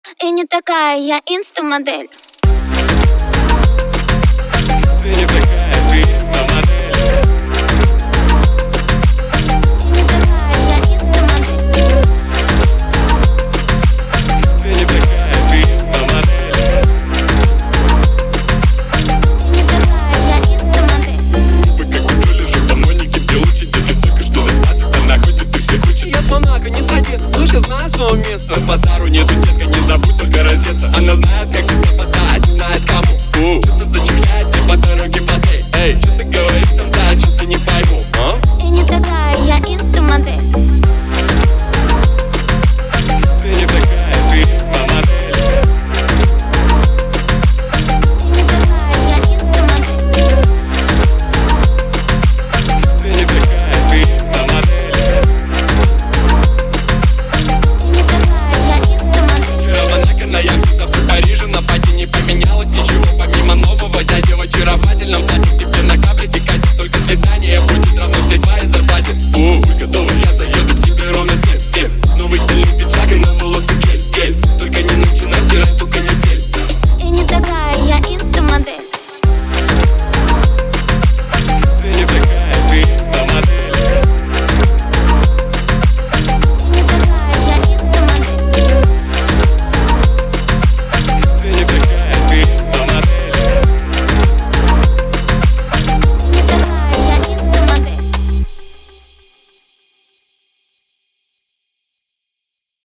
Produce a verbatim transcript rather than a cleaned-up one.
И не такая я инста-модель. Ты не такая, ты инста-модель. И не такая я инста-модель. Ты не такая, ты инста-модель. И не такая я инста-модель. Вы как утролежек, давно не кипел, учить, ты только что за двадцать, она ходит, ты всех учит. Я с Монако, не садится, слышь, я знаю свое место. По базару нету, детка, не забудь только раздеться. Она знает, как всегда.